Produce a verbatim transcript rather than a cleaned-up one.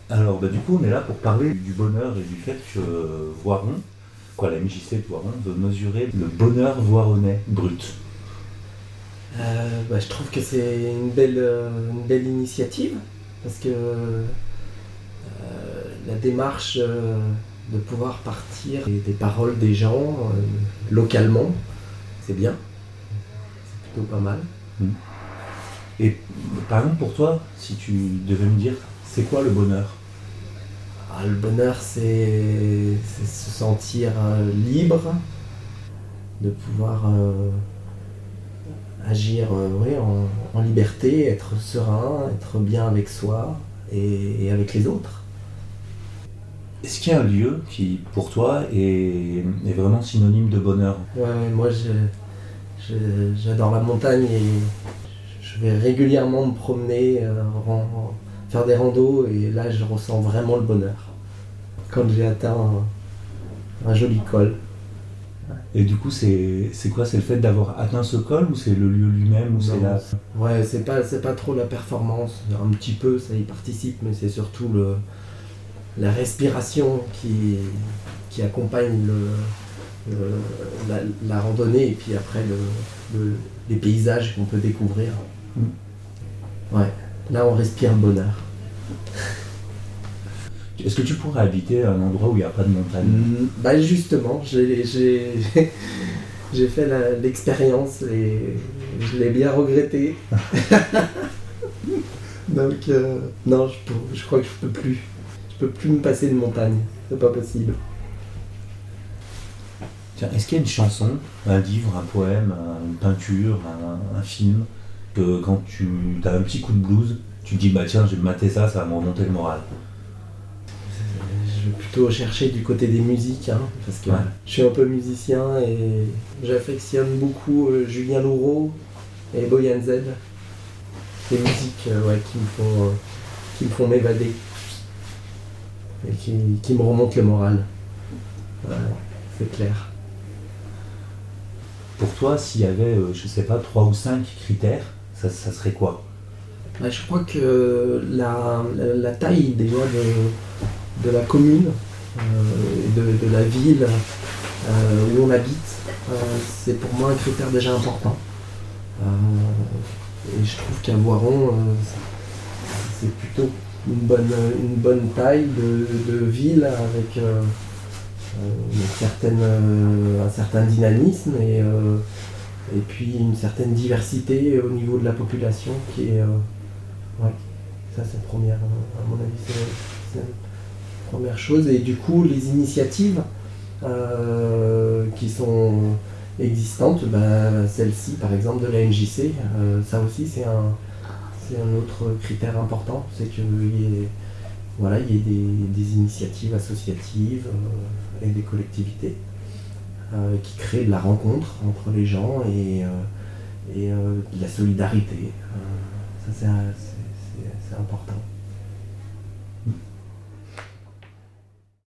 Alors, bah, du coup, on est là pour parler du bonheur et du fait que euh, Voiron, quoi, la M J C de Voiron, veut mesurer le bonheur voironnais brut. Euh, bah, je trouve que c'est une belle, euh, une belle initiative parce que euh, la démarche euh, de pouvoir partir des, des paroles des gens euh, localement, c'est bien, c'est plutôt pas mal. Mm. Et par exemple, pour toi, si tu devais me dire, c'est quoi le bonheur? Ah, le bonheur, c'est, c'est se sentir euh, libre, de pouvoir euh, agir euh, ouais, en, en liberté, être serein, être bien avec soi et, et avec les autres. Est-ce qu'il y a un lieu qui, pour toi, est, est vraiment synonyme de bonheur? Ouais, ouais, moi je, je- j'adore la montagne et je vais régulièrement me promener, euh, en- faire des randos et là je ressens vraiment le bonheur. Quand j'ai atteint un, un joli col. Et du coup, c'est c'est quoi? C'est le fait d'avoir atteint ce col ou c'est le lieu lui-même ou c'est Non, la... ouais, c'est pas, c'est pas trop la performance, un petit peu ça y participe, mais c'est surtout le, la respiration qui, qui accompagne le, le- la, la randonnée et puis après le, le- les paysages qu'on peut découvrir. Ouais, là on respire le bonheur. Est-ce que tu pourrais habiter à un endroit où il n'y a pas de montagne? Mm, Bah justement, j'ai, j'ai, j'ai fait la- l'expérience et je l'ai bien regretté. Donc euh, non, je, peux- je crois que je peux plus. Je peux plus me passer de montagne, c'est pas possible. Tiens, est-ce qu'il y a une chanson, un livre, un poème, un- une peinture, un, un film, que quand tu as un petit coup de blues, tu te dis bah tiens, j'ai maté ça, ça va me remonter le moral. Je vais plutôt chercher du côté des musiques, hein, parce que Ouais. je suis un peu musicien et j'affectionne beaucoup euh, Julien Louraud et Boyan Z. Des musiques euh, ouais, qui, me font, euh, qui me font m'évader et qui, qui me remontent le moral. Ouais, c'est clair. Pour toi, s'il y avait, euh, je sais pas, trois ou cinq critères, ça, ça serait quoi? Ouais, je crois que la, la, la taille déjà de, de la commune, euh, et de, de la ville euh, où on habite, euh, c'est pour moi un critère déjà important. Euh, et je trouve qu'à Voiron, euh, c'est plutôt une bonne, une bonne taille de, de ville avec euh, une certaine, euh, un certain dynamisme et, euh, et puis une certaine diversité au niveau de la population qui est... euh, ouais, ça c'est la première, euh, à mon avis, c'est c'est la première chose. Et du coup, les initiatives euh, qui sont existantes, bah, celle-ci par exemple de la M J C, euh, ça aussi c'est un, c'est un autre critère important, c'est qu'il y ait, voilà, il y ait des, des initiatives associatives euh, et des collectivités euh, qui créent de la rencontre entre les gens et, euh, et euh, de la solidarité. Euh, ça c'est, c'est- c'est- c'est important.